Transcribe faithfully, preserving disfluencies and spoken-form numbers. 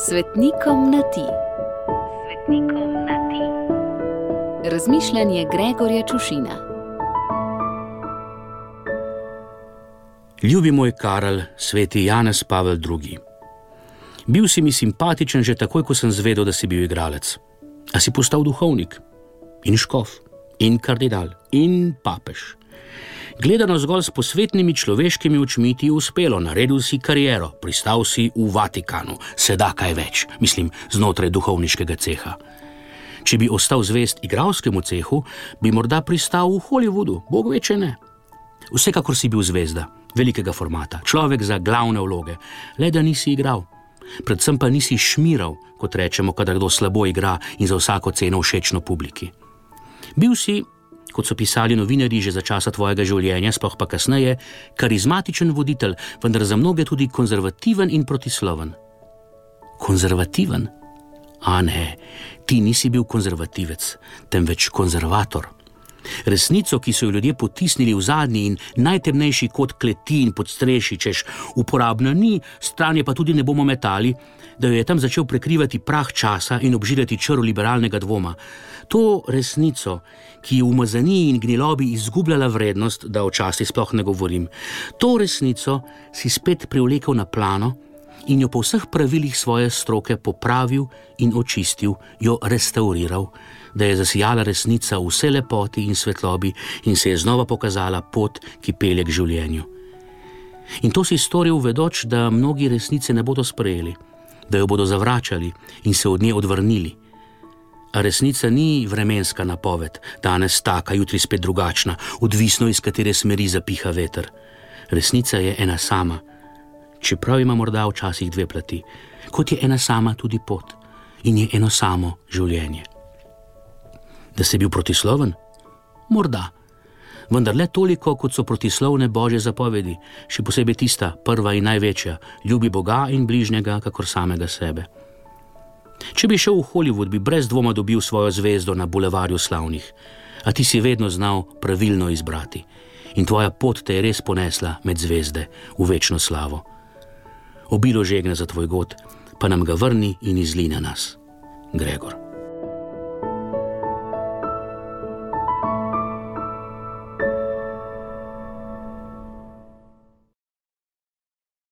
Svetnikom na ti. Svetnikom na ti. Razmišljanje Gregorja Čušina. Ljubi moj Karel, sveti Janez Pavel drugi. Bil si mi simpatičen že takoj, ko sem zvedel, da si bil igralec. A si postal duhovnik in škof in kardinal in papež. Gledano zgolj s posvetnimi človeškimi očmi ti je uspelo, naredil si kariero, pristal si v Vatikanu, se da kaj več, mislim, znotraj duhovniškega ceha. Če bi ostal zvest igralskemu cehu, bi morda pristal v Hollywoodu, bog ve, če ne. Vsekakor si bil zvezda, velikega formata, človek za glavne vloge, le da nisi igral. Predvsem pa nisi šmiral, kot rečemo, kadar kdo slabo igra in za vsako ceno všečno publiki. Bil si, kot so pisali novinarji že za časa tvojega življenja, sploh pa kasneje, karizmatičen voditelj, vendar za mnoge tudi konzervativen in protisloven. Konzervativen? A ne, ti nisi bil konzervativec, temveč konzervator. Resnico, ki so jo ljudje potisnili v zadnji in najtemnejši kot kleti in podstreši, češ uporabna ni, stranje pa tudi ne bomo metali, da jo je tam začel prekrivati prah časa in obžirati črv liberalnega dvoma. To resnico, ki je v umazaniji in gnilobi izgubljala vrednost, da o časti sploh ne govorim, to resnico si spet privlekel na plano in jo po vseh pravilih svoje stroke popravil in očistil, jo restauriral, da je zasijala resnica v vse lepoti in svetlobi in se je znova pokazala pot, ki pelje k življenju. In to si storil vedoč, da mnogi resnice ne bodo sprejeli, da jo bodo zavračali in se od nje odvrnili. A resnica ni vremenska napoved, danes taka, jutri spet drugačna, odvisno iz katere smeri zapiha veter. Resnica je ena sama, čeprav ima morda včasih dve plati, kot je ena sama tudi pot in je eno samo življenje. Da si bil protisloven? Morda. Vendar le toliko, kot so protislovne Božje zapovedi, še posebej tista, prva in največja, ljubi Boga in bližnjega, kakor samega sebe. Če bi šel v Hollywood, bi brez dvoma dobil svojo zvezdo na bulevarju slavnih, a ti si vedno znal pravilno izbrati in tvoja pot te je res ponesla med zvezde v večno slavo. Obilo žegne za tvoj god, pa nam ga vrni in izli na nas. Gregor.